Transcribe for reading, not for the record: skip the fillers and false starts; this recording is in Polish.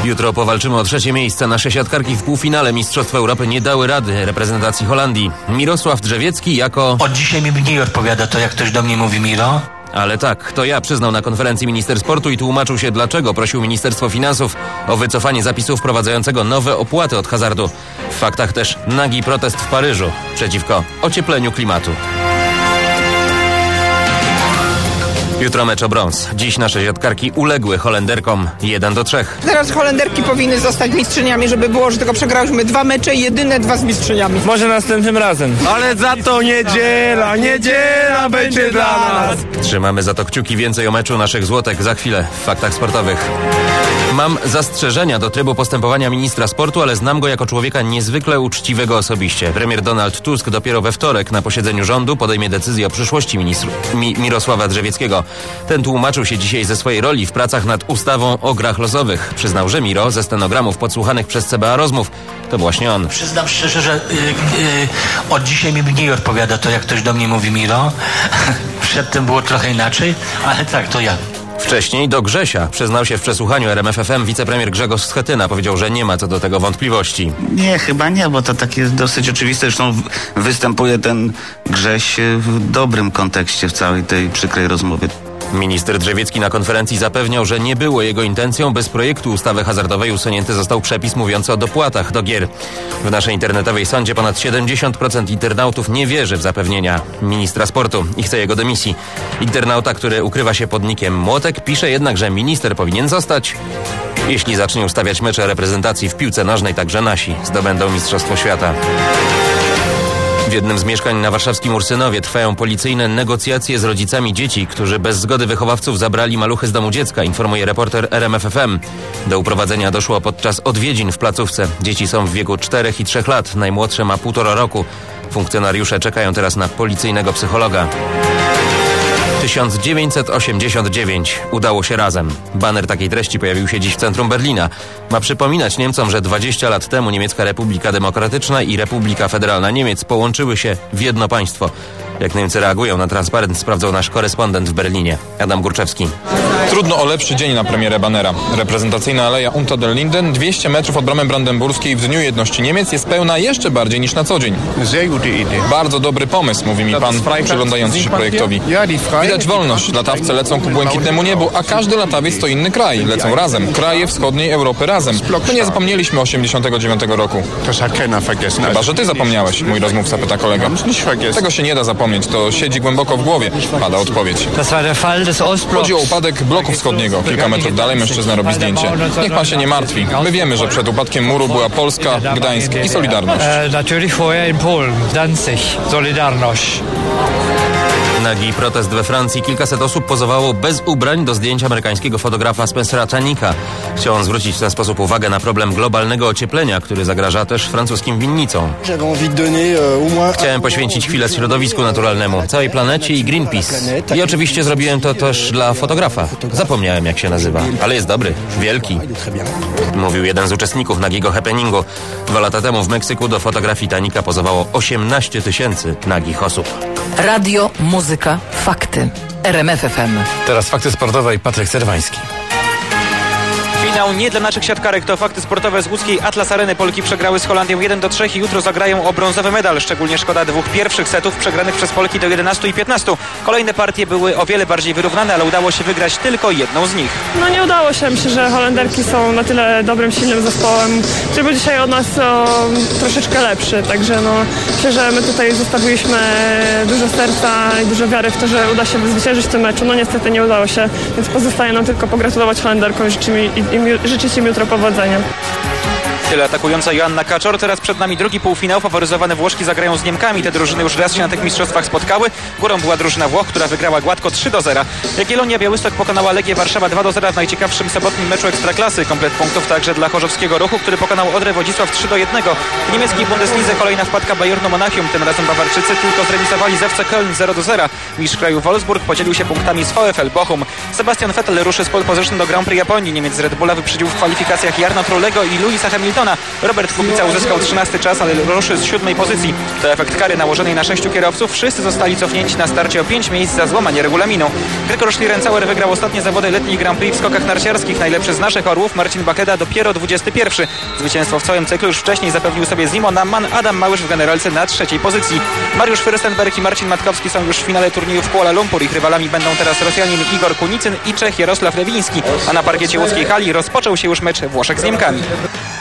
Jutro powalczymy o trzecie miejsce. Nasze siatkarki w półfinale Mistrzostw Europy nie dały rady reprezentacji Holandii. Mirosław Drzewiecki jako... Od dzisiaj mi mniej odpowiada to, jak ktoś do mnie mówi Miro. Ale tak, to ja przyznał na konferencji minister sportu i tłumaczył się, dlaczego prosił Ministerstwo Finansów o wycofanie zapisu wprowadzającego nowe opłaty od hazardu. W faktach też nagi protest w Paryżu przeciwko ociepleniu klimatu. Jutro mecz o brąz. Dziś nasze siatkarki uległy Holenderkom 1-3. Teraz Holenderki powinny zostać mistrzyniami, żeby było, że tylko przegrałyśmy 2 mecze, jedyne 2 z mistrzyniami. Może następnym razem. Ale za to niedziela będzie dla nas. Trzymamy za to kciuki. Więcej o meczu naszych złotek za chwilę w faktach sportowych. Mam zastrzeżenia do trybu postępowania ministra sportu, ale znam go jako człowieka niezwykle uczciwego osobiście. Premier Donald Tusk dopiero we wtorek na posiedzeniu rządu podejmie decyzję o przyszłości Mirosława Drzewieckiego. Ten tłumaczył się dzisiaj ze swojej roli w pracach nad ustawą o grach losowych. Przyznał, że Miro ze stenogramów podsłuchanych przez CBA rozmów to właśnie on. Przyznam szczerze, że od dzisiaj mi mniej odpowiada to, jak ktoś do mnie mówi Miro. Przedtem było trochę inaczej, ale tak, to ja. Wcześniej do Grzesia przyznał się w przesłuchaniu RMF FM wicepremier Grzegorz Schetyna. Powiedział, że nie ma co do tego wątpliwości. Nie, chyba nie, bo to takie dosyć oczywiste. Zresztą występuje ten Grześ w dobrym kontekście w całej tej przykrej rozmowie. Minister Drzewiecki na konferencji zapewniał, że nie było jego intencją, by z projektu ustawy hazardowej usunięty został przepis mówiący o dopłatach do gier. W naszej internetowej sądzie ponad 70% internautów nie wierzy w zapewnienia ministra sportu i chce jego dymisji. Internauta, który ukrywa się pod nickiem Młotek, pisze jednak, że minister powinien zostać, jeśli zacznie ustawiać mecze reprezentacji w piłce nożnej, także nasi zdobędą Mistrzostwo Świata. W jednym z mieszkań na warszawskim Ursynowie trwają policyjne negocjacje z rodzicami dzieci, którzy bez zgody wychowawców zabrali maluchy z domu dziecka, informuje reporter RMF FM. Do uprowadzenia doszło podczas odwiedzin w placówce. Dzieci są w wieku 4 i 3 lat, najmłodsze ma 1,5 roku. Funkcjonariusze czekają teraz na policyjnego psychologa. 1989. Udało się razem. Baner takiej treści pojawił się dziś w centrum Berlina. Ma przypominać Niemcom, że 20 lat temu Niemiecka Republika Demokratyczna i Republika Federalna Niemiec połączyły się w jedno państwo. Jak Niemcy reagują na transparent, sprawdzał nasz korespondent w Berlinie, Adam Górczewski. Trudno o lepszy dzień na premierę Banera. Reprezentacyjna aleja Unter den Linden, 200 metrów od bramy brandenburskiej w Dniu Jedności Niemiec jest pełna jeszcze bardziej niż na co dzień. Bardzo dobry pomysł, mówi mi pan, przyglądający się projektowi. Widać wolność. Latawce lecą ku błękitnemu niebu, a każdy latawiec to inny kraj. Lecą razem. Kraje wschodniej Europy razem. My nie zapomnieliśmy 89 roku. Chyba, że ty zapomniałeś, mój rozmówca pyta kolega. Tego się nie da zapomnieć. To siedzi głęboko w głowie, pada odpowiedź. Chodzi o upadek bloku wschodniego. Kilka metrów dalej mężczyzna robi zdjęcie. Niech pan się nie martwi. My wiemy, że przed upadkiem muru była Polska, Gdańsk i Solidarność. Nagi protest we Francji. Kilkaset osób pozowało bez ubrań do zdjęć amerykańskiego fotografa Spencera Chanika. Chciał on zwrócić w ten sposób uwagę na problem globalnego ocieplenia, który zagraża też francuskim winnicom. Chciałem poświęcić chwilę środowisku naturalnemu, całej planecie i Greenpeace. I oczywiście zrobiłem to też dla fotografa. Zapomniałem, jak się nazywa, ale jest dobry, wielki. Mówił jeden z uczestników nagiego happeningu. 2 lata temu w Meksyku do fotografii Tanika pozowało 18 000 nagich osób. Radio, muzyka, fakty. RMF FM. Teraz fakty sportowe i Patryk Serwański. Finał nie dla naszych siatkarek. To fakty sportowe z łódzkiej Atlas Areny. Polki przegrały z Holandią 1-3 i jutro zagrają o brązowy medal. Szczególnie szkoda 2 pierwszych setów przegranych przez Polki do 11 i 15. Kolejne partie były o wiele bardziej wyrównane, ale udało się wygrać tylko jedną z nich. No nie udało się. Myślę, że Holenderki są na tyle dobrym, silnym zespołem, który był dzisiaj od nas troszeczkę lepszy. Także myślę, że my tutaj zostawiliśmy dużo serca i dużo wiary w to, że uda się zwyciężyć w tym meczu. No niestety nie udało się, więc pozostaje nam tylko pogratulować Holenderkom i życzyć im jutro powodzenia. Tyle atakująca Joanna Kaczor. Teraz przed nami drugi półfinał. Faworyzowane Włoszki zagrają z Niemkami. Te drużyny już raz się na tych mistrzostwach spotkały. Górą była drużyna Włoch, która wygrała gładko 3-0. Jagiellonia Białystok pokonała Legię Warszawa 2-0 w najciekawszym sobotnim meczu Ekstraklasy. Komplet punktów także dla chorzowskiego Ruchu, który pokonał Odrę Wodzisław 3-1. W niemieckiej Bundeslidze kolejna wpadka Bayernu Monachium. Tym razem Bawarczycy tylko zremisowali z FC Köln 0-0. Mistrz kraju Wolfsburg podzielił się punktami z VfL Bochum. Sebastian Vettel ruszy z pole position do Grand Prix Japonii. Niemiec z Red Bulla wyprzedził w kwalifikacjach Jarno Trullego i Louisa Hamiltona. Hamiltona. Robert Kubica uzyskał 13 czas, ale ruszy z 7. pozycji. To efekt kary nałożonej na 6 kierowców. Wszyscy zostali cofnięci na starcie o 5 miejsc za złamanie regulaminu. Gregor Schlierenzauer wygrał ostatnie zawody letniej Grand Prix w skokach narciarskich. Najlepszy z naszych orłów, Marcin Bakeda, dopiero 21. Zwycięstwo w całym cyklu już wcześniej zapewnił sobie Simon Amman, Adam Małysz w generalce na 3. pozycji. Mariusz Fürstenberg i Marcin Matkowski są już w finale turnieju w Kuala Lumpur. Ich rywalami będą teraz Rosjanin Igor Kunicyn i Czech Jarosław Lewiński. A na parkiecie łódzkiej hali rozpoczął się już mecz Włoszech z Niemkami.